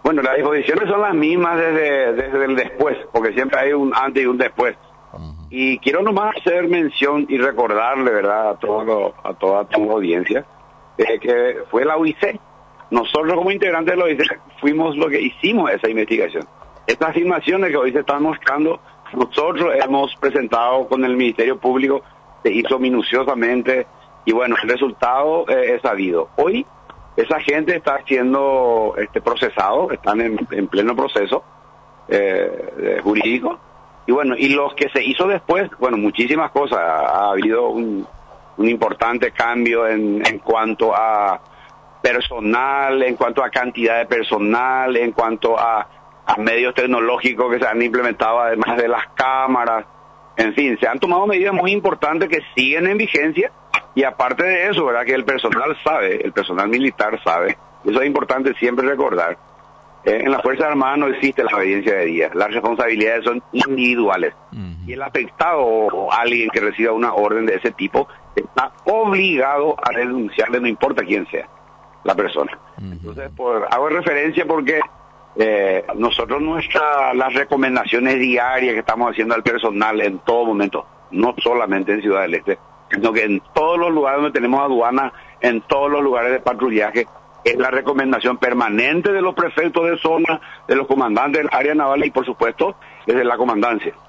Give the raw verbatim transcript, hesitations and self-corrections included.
Bueno, las disposiciones son las mismas desde, desde el después, porque siempre hay un antes y un después. Uh-huh. Y quiero nomás hacer mención y recordarle, ¿verdad?, a, todo, a toda tu audiencia, eh, que fue la O I C E. Nosotros como integrantes de la O I C E fuimos lo que hicimos esa investigación. Estas afirmaciones que hoy se están mostrando, nosotros hemos presentado con el Ministerio Público, se hizo minuciosamente, y bueno, el resultado eh, es sabido. Hoy esa gente está siendo este, procesado, están en, en pleno proceso eh, jurídico, y bueno, y los que se hizo después, bueno, muchísimas cosas. Ha habido un, un importante cambio en, en cuanto a personal, en cuanto a cantidad de personal, en cuanto a, a medios tecnológicos que se han implementado, además de las cámaras. En fin, se han tomado medidas muy importantes que siguen en vigencia, y aparte de eso, ¿verdad?, que el personal sabe, el personal militar sabe, eso es importante siempre recordar. Eh, en las Fuerzas Armadas no existe la obediencia de día, las responsabilidades son individuales. Uh-huh. Y el afectado o alguien que reciba una orden de ese tipo está obligado a denunciarle, no importa quién sea la persona. Uh-huh. Entonces, por, hago referencia porque eh, nosotros nuestras las recomendaciones diarias que estamos haciendo al personal en todo momento, no solamente en Ciudad del Este, sino que en todos los lugares donde tenemos aduana, en todos los lugares de patrullaje, es la recomendación permanente de los prefectos de zona, de los comandantes del área naval y por supuesto desde la comandancia.